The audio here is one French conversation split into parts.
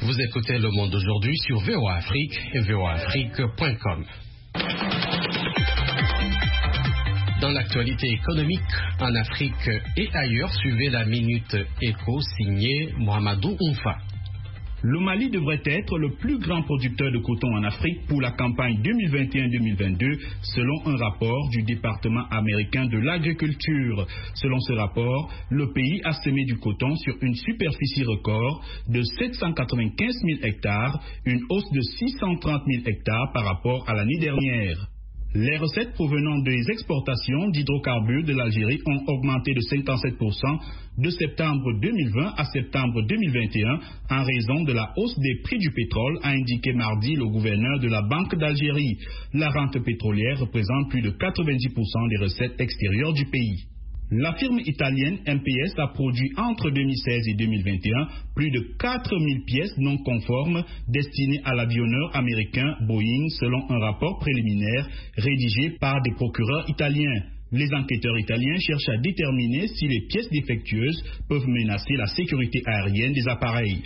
Vous écoutez Le Monde d'aujourd'hui sur VOA Afrique et voaafrique.com. Dans l'actualité économique, en Afrique et ailleurs, suivez la Minute Éco signée Mohamedou Oumfa. Le Mali devrait être le plus grand producteur de coton en Afrique pour la campagne 2021-2022, selon un rapport du département américain de l'agriculture. Selon ce rapport, le pays a semé du coton sur une superficie record de 795 000 hectares, une hausse de 630 000 hectares par rapport à l'année dernière. Les recettes provenant des exportations d'hydrocarbures de l'Algérie ont augmenté de 57% de septembre 2020 à septembre 2021 en raison de la hausse des prix du pétrole, a indiqué mardi le gouverneur de la Banque d'Algérie. La rente pétrolière représente plus de 90% des recettes extérieures du pays. La firme italienne MPS a produit entre 2016 et 2021 plus de 4000 pièces non conformes destinées à l'avionneur américain Boeing, selon un rapport préliminaire rédigé par des procureurs italiens. Les enquêteurs italiens cherchent à déterminer si les pièces défectueuses peuvent menacer la sécurité aérienne des appareils.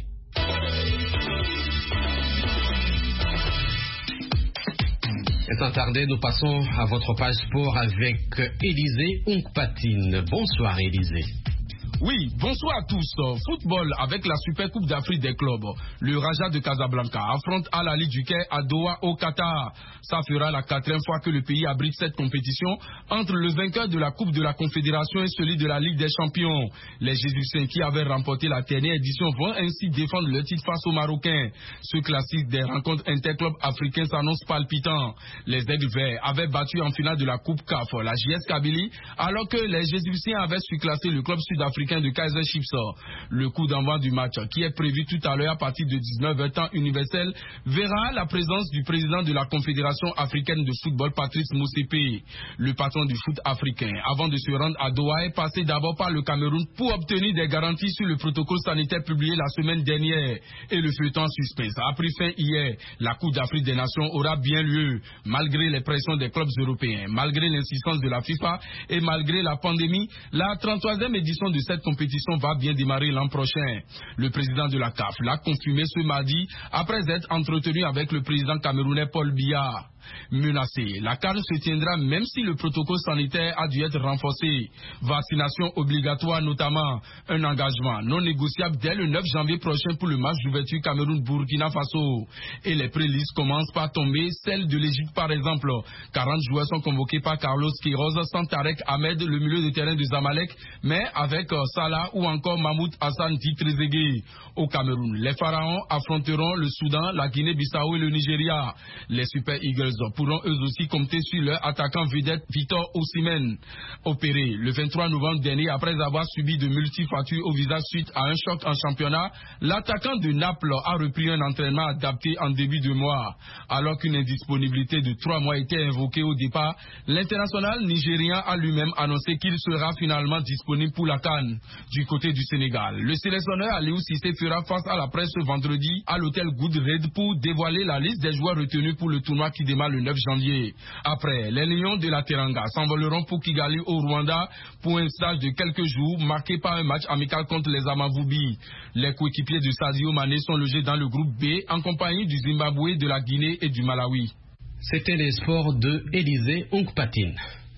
Et sans tarder, nous passons à votre page sport avec Élisée Onkpatine. Bonsoir Élisée. Oui, bonsoir à tous. Football avec la Super Coupe d'Afrique des clubs. Le Raja de Casablanca affronte Al Ahly du Caire à Doha au Qatar. Ça fera la 4e fois que le pays abrite cette compétition entre le vainqueur de la Coupe de la Confédération et celui de la Ligue des Champions. Les Jésusiens qui avaient remporté la dernière édition vont ainsi défendre le titre face aux Marocains. Ce classique des rencontres interclubs africains s'annonce palpitant. Les Aigles Verts avaient battu en finale de la Coupe CAF la JS Kabylie, alors que les Jésusiens avaient surclassé le club sud-africain de Kaizer Chiefs. Le coup d'envoi du match, qui est prévu tout à l'heure à partir de 19h temps universel, verra la présence du président de la Confédération africaine de football, Patrice Motsepe. Le patron du foot africain, avant de se rendre à Doha, est passé d'abord par le Cameroun pour obtenir des garanties sur le protocole sanitaire publié la semaine dernière. Et le feuilleton en suspense a pris fin hier. La Coupe d'Afrique des Nations aura bien lieu, malgré les pressions des clubs européens, malgré l'insistance de la FIFA et malgré la pandémie. La 33e édition de cette compétition va bien démarrer l'an prochain. Le président de la CAF l'a confirmé ce mardi après être entretenu avec le président camerounais Paul Biya. Menacé, la CAN se tiendra même si le protocole sanitaire a dû être renforcé. Vaccination obligatoire notamment, un engagement non négociable dès le 9 janvier prochain pour le match d'ouverture Cameroun-Burkina Faso. Et les prélistes commencent par tomber, celle de l'Égypte par exemple. 40 joueurs sont convoqués par Carlos Queiroz, sans Tarek Ahmed, le milieu de terrain de Zamalek, mais avec Salah ou encore Mahmoud Hassan dit Trezeguet. Au Cameroun, les Pharaons affronteront le Soudan, la Guinée-Bissau et le Nigeria. Les Super Eagles pourront eux aussi compter sur leur attaquant vedette Victor Osimhen. Opéré le 23 novembre dernier après avoir subi de multiples fractures au visage suite à un choc en championnat, l'attaquant de Naples a repris un entraînement adapté en début de mois. Alors qu'une indisponibilité de 3 mois était invoquée au départ, l'international nigérien a lui-même annoncé qu'il sera finalement disponible pour la CAN. Du côté du Sénégal, le sélectionneur Aliou Cissé fera face à la presse ce vendredi à l'hôtel Goodred pour dévoiler la liste des joueurs retenus pour le tournoi qui démarre le 9 janvier. Après, les Lions de la Teranga s'envoleront pour Kigali au Rwanda pour un stage de quelques jours marqué par un match amical contre les Amavubi. Les coéquipiers de Sadio Mané sont logés dans le groupe B en compagnie du Zimbabwe, de la Guinée et du Malawi. C'était les sports de Élisée Onkpatine.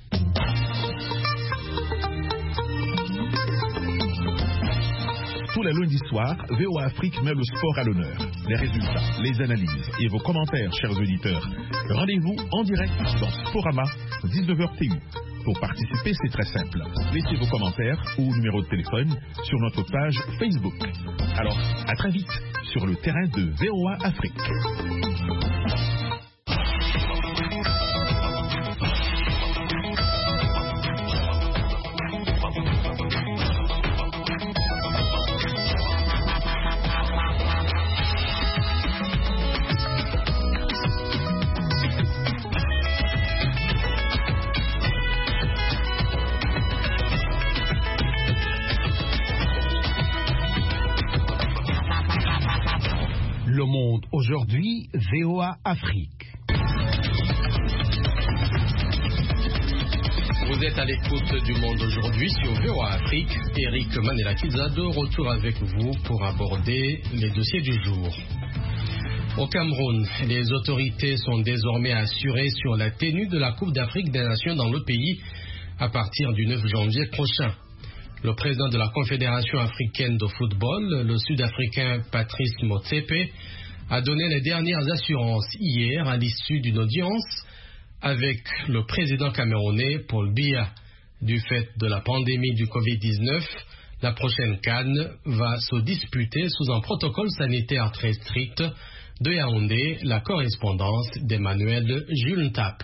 Tous les lundis soirs, VOA Afrique met le sport à l'honneur. Les résultats, les analyses et vos commentaires, chers auditeurs. Rendez-vous en direct dans Sporama, 19h TU. Pour participer, c'est très simple. Laissez vos commentaires ou numéro de téléphone sur notre page Facebook. Alors, à très vite sur le terrain de VOA Afrique. Le Monde aujourd'hui, VOA Afrique. Vous êtes à l'écoute du Monde aujourd'hui sur VOA Afrique. Eric Manela-Kiza de retour avec vous pour aborder les dossiers du jour. Au Cameroun, les autorités sont désormais assurées sur la tenue de la Coupe d'Afrique des Nations dans le pays à partir du 9 janvier prochain. Le président de la Confédération africaine de football, le Sud-Africain Patrice Motsepe, a donné les dernières assurances hier à l'issue d'une audience avec le président camerounais Paul Biya. Du fait de la pandémie du Covid-19, la prochaine CAN va se disputer sous un protocole sanitaire très strict. De Yaoundé, la correspondance d'Emmanuel Jules Ntap.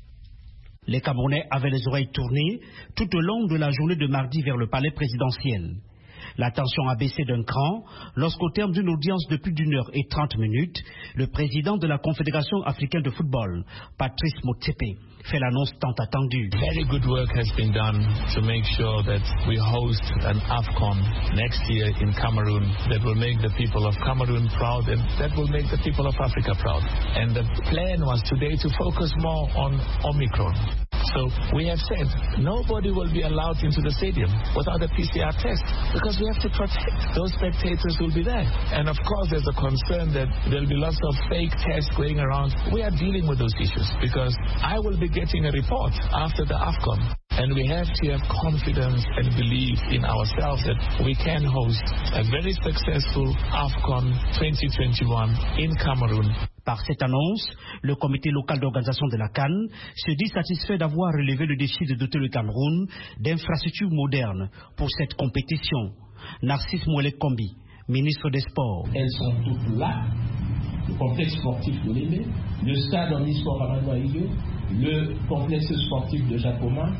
Les Camerounais avaient les oreilles tournées tout au long de la journée de mardi vers le palais présidentiel. La tension a baissé d'un cran lorsqu'au terme d'une audience de plus d'1h30, le président de la Confédération africaine de football, Patrice Motsepe, fait l'annonce tant attendue. Very good work has been done to make sure that we host an AFCON next year in Cameroon that will make the people of Cameroon proud and that will make the people of Africa proud. And the plan was today to focus more on Omicron. So we have said nobody will be allowed into the stadium without a PCR test because we have to protect those spectators who will be there. And of course there's a concern that there will be lots of fake tests going around. We are dealing with those issues because I will be getting a report after the AFCON. And we have to have confidence and believe in ourselves that we can host a very successful AFCON 2021 in Cameroon. Par cette annonce, le comité local d'organisation de la CAN se dit satisfait d'avoir relevé le défi de doter le Cameroun d'infrastructures modernes pour cette compétition. Narcisse Mouelé-Kombi, ministre des Sports. Elles sont toutes là. Le complexe sportif de Lébé, le stade omnisport Amadou Aïdjo, le complexe sportif de Jacoma,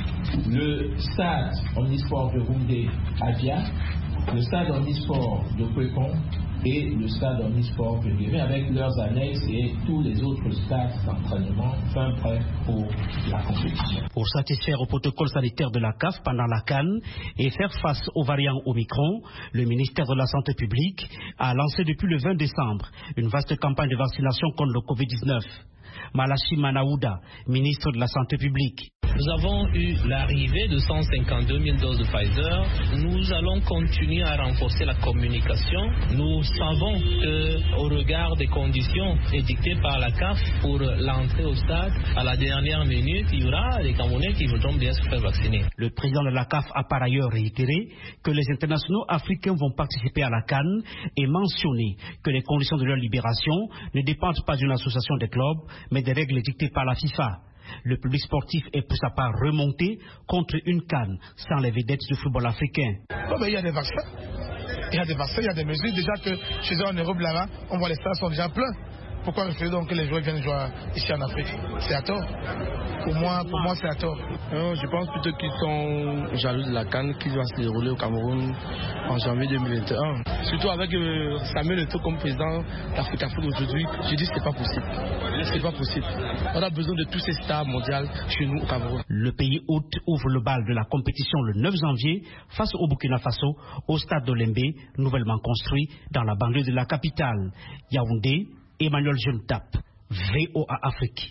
le stade omnisport de Roundé Adia, le stade omnisport de Kwekon et le stade omnisport de Guémé avec leurs annexes et tous les autres stades d'entraînement fin prêts pour la compétition. Pour satisfaire au protocole sanitaire de la CAF pendant la CAN et faire face aux variants Omicron, le ministère de la Santé publique a lancé depuis le 20 décembre une vaste campagne de vaccination contre le Covid-19. Malachi Manaouda, ministre de la Santé publique. Nous avons eu l'arrivée de 152 000 doses de Pfizer. Nous allons continuer à renforcer la communication. Nous savons qu'au regard des conditions édictées par la CAF pour l'entrée au stade, à la dernière minute, il y aura des Camerounais qui voudront bien se faire vacciner. Le président de la CAF a par ailleurs réitéré que les internationaux africains vont participer à la CAN et mentionné que les conditions de leur libération ne dépendent pas d'une association des clubs, mais des règles dictées par la FIFA. Le public sportif est pour sa part remonté contre une CAN sans les vedettes du football africain. Il y a des vaccins, il y a des mesures. Déjà que chez eux en Europe là-bas, on voit les stades sont déjà pleins. Pourquoi refuser donc que les joueurs viennent jouer ici en Afrique? C'est à tort. Pour moi, c'est à tort. Je pense plutôt qu'ils sont jaloux de la CAN qui va se dérouler au Cameroun en janvier 2021. Surtout avec Samuel Eto'o comme président d'Africa Foot aujourd'hui, je dis que c'est pas possible. C'est pas possible. On a besoin de tous ces stars mondiales chez nous au Cameroun. Le pays hôte ouvre le bal de la compétition le 9 janvier face au Burkina Faso au stade d'Olembe, nouvellement construit dans la banlieue de la capitale. Yaoundé, Emmanuel Juntap, VOA Afrique.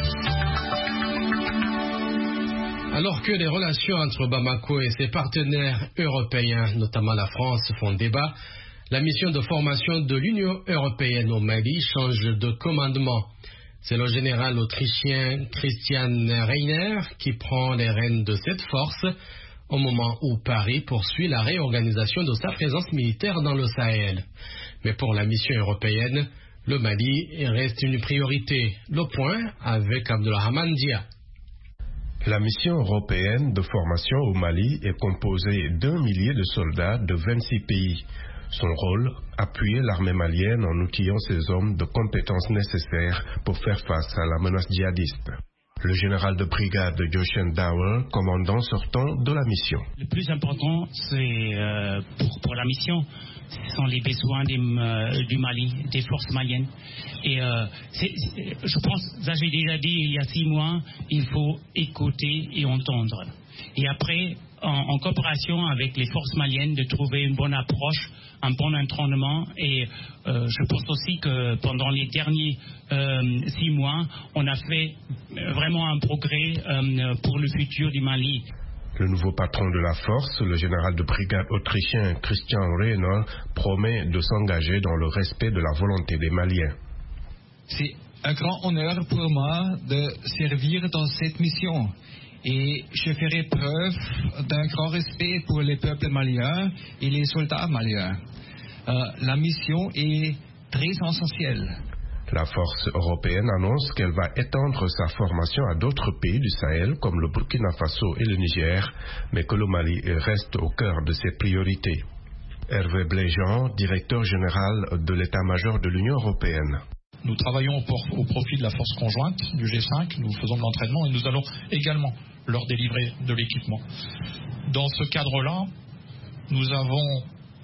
Alors que les relations entre Bamako et ses partenaires européens, notamment la France, font débat, la mission de formation de l'Union européenne au Mali change de commandement. C'est le général autrichien Christian Reiner qui prend les rênes de cette force au moment où Paris poursuit la réorganisation de sa présence militaire dans le Sahel. Mais pour la mission européenne, le Mali reste une priorité. Le point avec Abdelrahman Dia. La mission européenne de formation au Mali est composée d'1 millier de soldats de 26 pays. Son rôle, appuyer l'armée malienne en outillant ses hommes de compétences nécessaires pour faire face à la menace djihadiste. Le général de brigade Joshen Dowell, commandant sortant de la mission. Le plus important, c'est pour la mission, ce sont les besoins du Mali, des forces maliennes. Et je pense, ça j'ai déjà dit il y a 6 mois, il faut écouter et entendre. Et après, en coopération avec les forces maliennes, de trouver une bonne approche, un bon entraînement. Et je pense aussi que pendant les derniers 6 mois, on a fait vraiment un progrès pour le futur du Mali. Le nouveau patron de la force, le général de brigade autrichien Christian Rehnol, promet de s'engager dans le respect de la volonté des Maliens. C'est un grand honneur pour moi de servir dans cette mission. Et je ferai preuve d'un grand respect pour les peuples maliens et les soldats maliens. La mission est très essentielle. La force européenne annonce qu'elle va étendre sa formation à d'autres pays du Sahel comme le Burkina Faso et le Niger, mais que le Mali reste au cœur de ses priorités. Hervé Bléjean, directeur général de l'état-major de l'Union européenne. Nous travaillons au profit de la force conjointe du G5, nous faisons de l'entraînement et nous allons également leur délivrer de l'équipement. Dans ce cadre-là, nous avons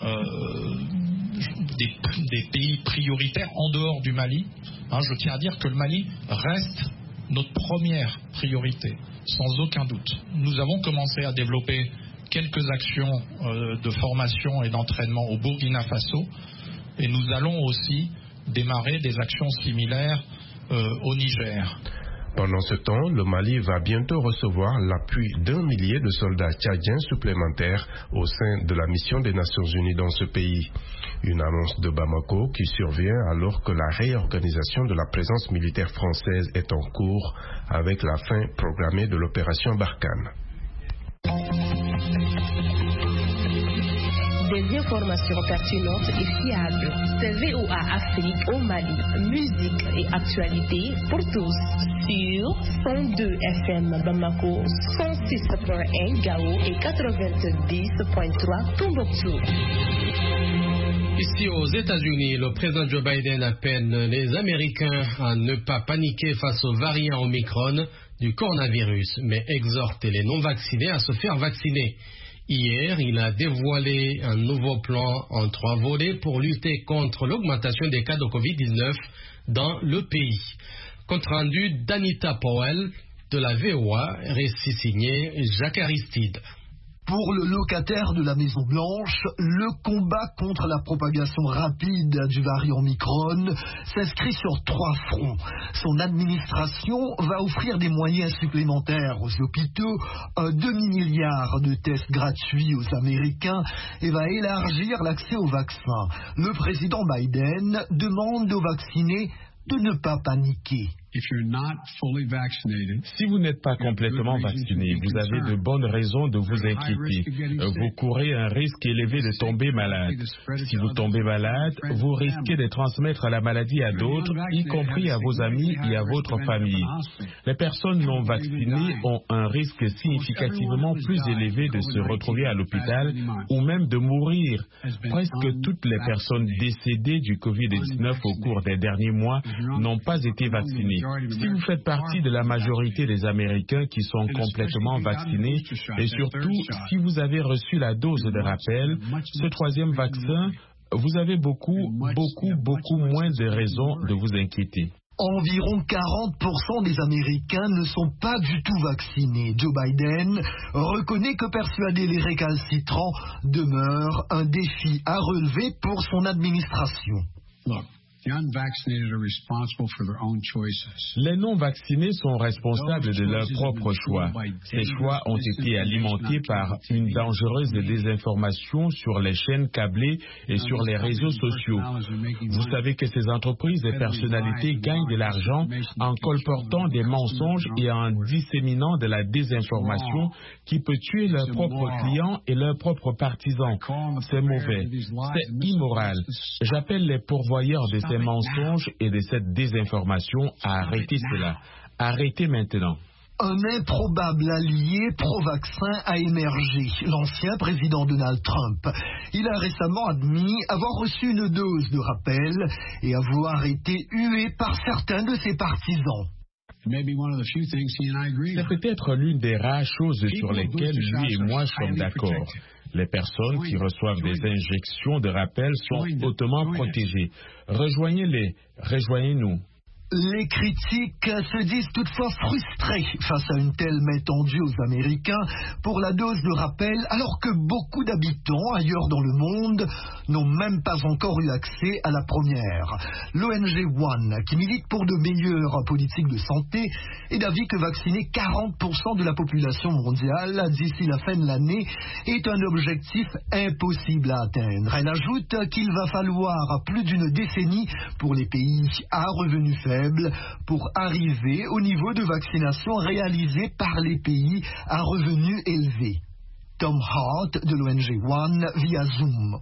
des pays prioritaires en dehors du Mali. Je tiens à dire que le Mali reste notre première priorité, sans aucun doute. Nous avons commencé à développer quelques actions de formation et d'entraînement au Burkina Faso et nous allons aussi démarrer des actions similaires au Niger. Pendant ce temps, le Mali va bientôt recevoir l'appui d'1 millier de soldats tchadiens supplémentaires au sein de la mission des Nations Unies dans ce pays. Une annonce de Bamako qui survient alors que la réorganisation de la présence militaire française est en cours avec la fin programmée de l'opération Barkhane. Des informations pertinentes et fiables. C'est VOA Afrique au Mali. Musique et actualité pour tous. Sur 102 FM Bamako, 106.1 Gao et 90.3 Tombouctou. Ici aux États-Unis, le président Joe Biden appelle les Américains à ne pas paniquer face au variant Omicron du coronavirus, mais exhorte les non-vaccinés à se faire vacciner. Hier, il a dévoilé un nouveau plan en 3 volets pour lutter contre l'augmentation des cas de Covid-19 dans le pays. Compte rendu d'Anita Powell de la VOA, récit signé Jacques Aristide. Pour le locataire de la Maison-Blanche, le combat contre la propagation rapide du variant Omicron s'inscrit sur 3 fronts. Son administration va offrir des moyens supplémentaires aux hôpitaux, un demi-milliard de tests gratuits aux Américains et va élargir l'accès aux vaccins. Le président Biden demande aux vaccinés de ne pas paniquer. Si vous n'êtes pas complètement vacciné, vous avez de bonnes raisons de vous inquiéter. Vous courez un risque élevé de tomber malade. Si vous tombez malade, vous risquez de transmettre la maladie à d'autres, y compris à vos amis et à votre famille. Les personnes non vaccinées ont un risque significativement plus élevé de se retrouver à l'hôpital ou même de mourir. Presque toutes les personnes décédées du Covid-19 au cours des derniers mois n'ont pas été vaccinées. Si vous faites partie de la majorité des Américains qui sont complètement vaccinés et surtout si vous avez reçu la dose de rappel, ce 3e vaccin, vous avez beaucoup moins de raisons de vous inquiéter. Environ 40% des Américains ne sont pas du tout vaccinés. Joe Biden reconnaît que persuader les récalcitrants demeure un défi à relever pour son administration. Les non-vaccinés sont responsables de leurs propres choix. Ces choix ont été alimentés par une dangereuse désinformation sur les chaînes câblées et sur les réseaux sociaux. Vous savez que ces entreprises et personnalités gagnent de l'argent en colportant des mensonges et en disséminant de la désinformation qui peut tuer leurs propres clients et leurs propres partisans. C'est mauvais, c'est immoral. J'appelle les pourvoyeurs de ces mensonges et de cette désinformation à arrêter cela. Arrêtez maintenant. Un improbable allié pro-vaccin a émergé, l'ancien président Donald Trump. Il a récemment admis avoir reçu une dose de rappel et avoir été hué par certains de ses partisans. C'est peut-être l'une des rares choses sur lesquelles lui et moi sommes d'accord. Les personnes qui reçoivent des injections de rappel sont hautement protégées. Rejoignez-les, rejoignez-nous. Les critiques se disent toutefois frustrés face à une telle main tendue aux Américains pour la dose de rappel, alors que beaucoup d'habitants ailleurs dans le monde n'ont même pas encore eu accès à la première. L'ONG One, qui milite pour de meilleures politiques de santé, est d'avis que vacciner 40% de la population mondiale d'ici la fin de l'année est un objectif impossible à atteindre. Elle ajoute qu'il va falloir plus d'une décennie pour les pays à revenus faibles pour arriver au niveau de vaccination réalisé par les pays à revenus élevés. Tom Hart de l'ONG One via Zoom.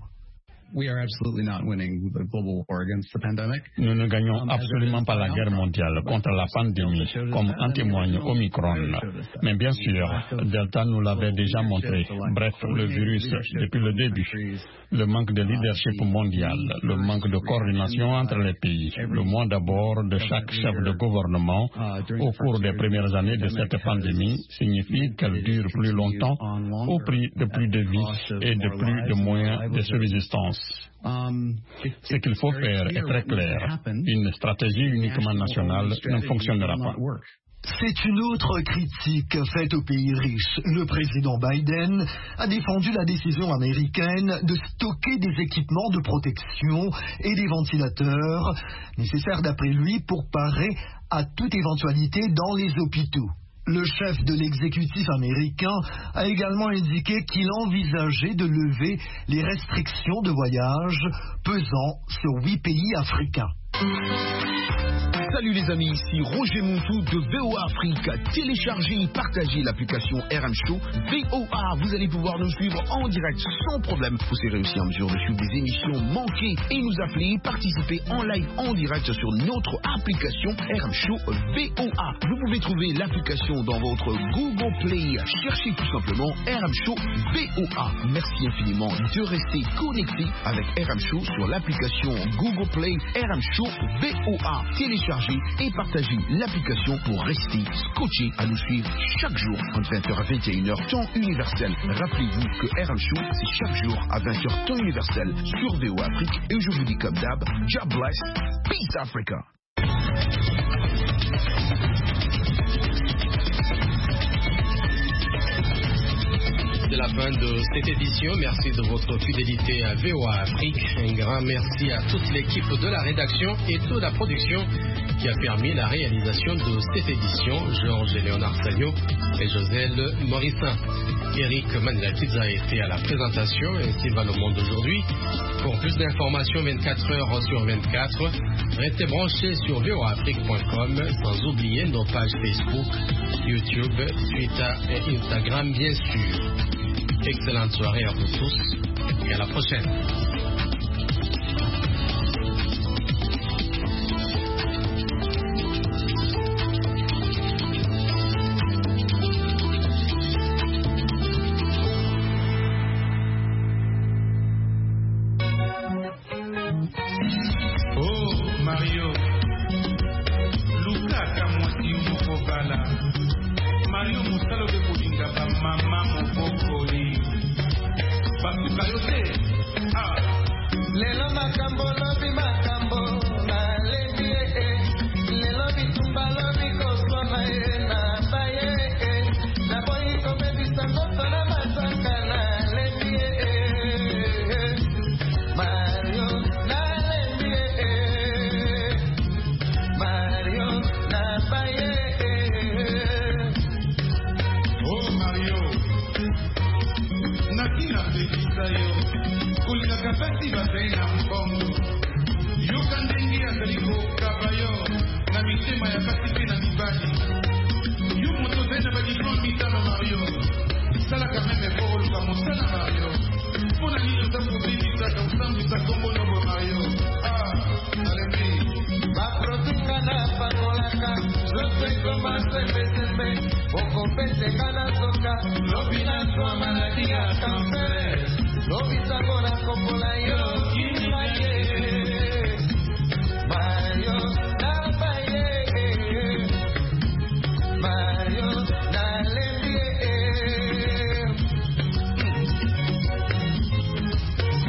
Nous ne gagnons absolument pas la guerre mondiale contre la pandémie, comme en témoigne Omicron. Mais bien sûr, Delta nous l'avait déjà montré. Bref, le virus, depuis le début. Le manque de leadership mondial, le manque de coordination entre les pays, le moins d'abord de chaque chef de gouvernement au cours des premières années de cette pandémie signifie qu'elle dure plus longtemps au prix de plus de vies et de plus de moyens de subsistance. Ce qu'il faut faire est très clair. Une stratégie uniquement nationale ne fonctionnera pas. C'est une autre critique faite aux pays riches. Le président Biden a défendu la décision américaine de stocker des équipements de protection et des ventilateurs nécessaires d'après lui pour parer à toute éventualité dans les hôpitaux. Le chef de l'exécutif américain a également indiqué qu'il envisageait de lever les restrictions de voyage pesant sur 8 pays africains. Salut les amis, ici Roger Montou de VOA Afrique. Téléchargez et partagez l'application RM Show VOA. Vous allez pouvoir nous suivre en direct sans problème. Vous serez aussi en mesure de suivre des émissions manquées et nous appeler et participer en live en direct sur notre application RM Show VOA. Vous pouvez trouver l'application dans votre Google Play. Cherchez tout simplement RM Show VOA. Merci infiniment de rester connecté avec RM Show sur l'application Google Play RM Show VOA. Téléchargez et partagez l'application pour rester scotché à nous suivre chaque jour entre 20h à 21h temps universel. Rappelez-vous que RM Show c'est chaque jour à 20h temps universel sur VOA Afrique et je vous dis comme d'hab, God bless, peace Africa. C'est la fin de cette édition. Merci de votre fidélité à VOA Afrique. Un grand merci à toute l'équipe de la rédaction et de la production qui a permis la réalisation de cette édition. Georges Léonard Sagno et Joselle Morissin. Eric Manilakidza a été à la présentation. Ainsi va le monde aujourd'hui. Pour plus d'informations 24 heures sur 24, restez branchés sur voaafrique.com, sans oublier nos pages Facebook, YouTube, Twitter et Instagram bien sûr. Excellente soirée à vous tous et à la prochaine.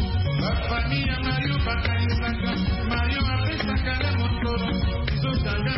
Mario apesa kala motoro,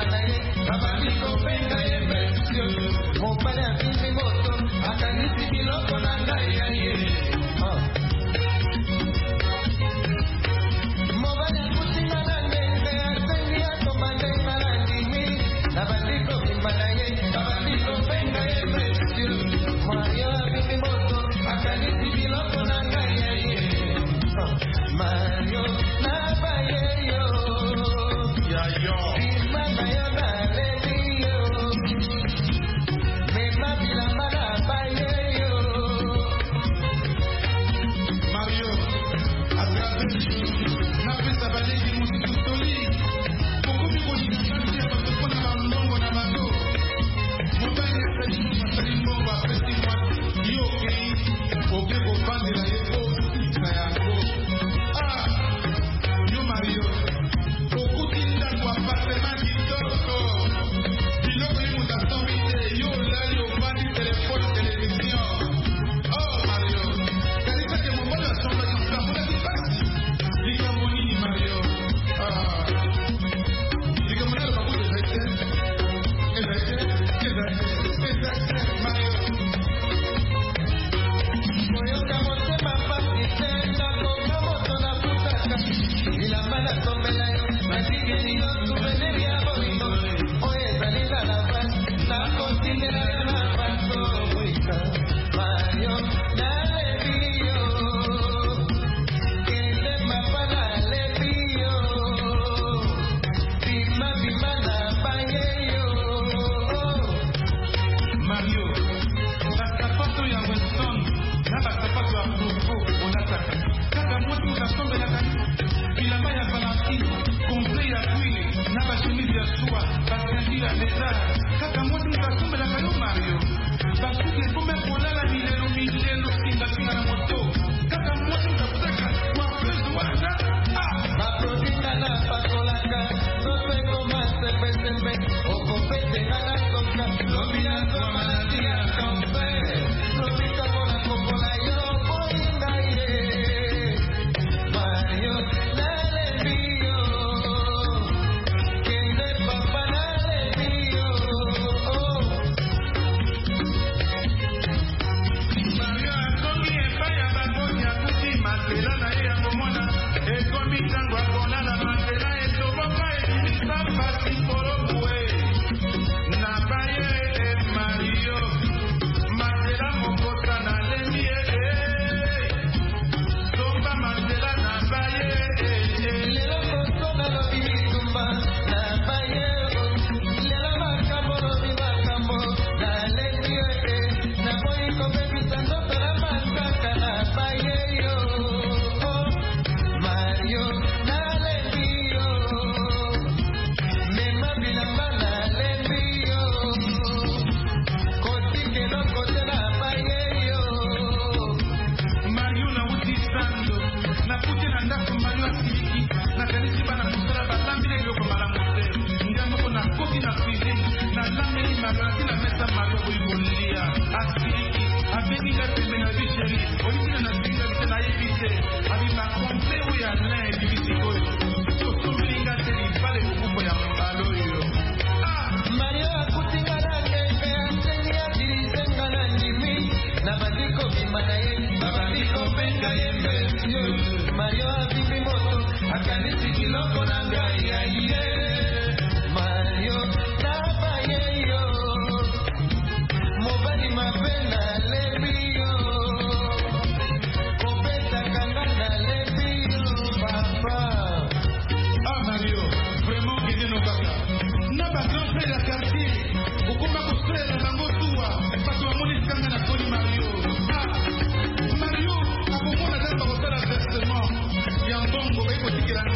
Mario Abimimoto, akanisi kiloko na ngai ya iye.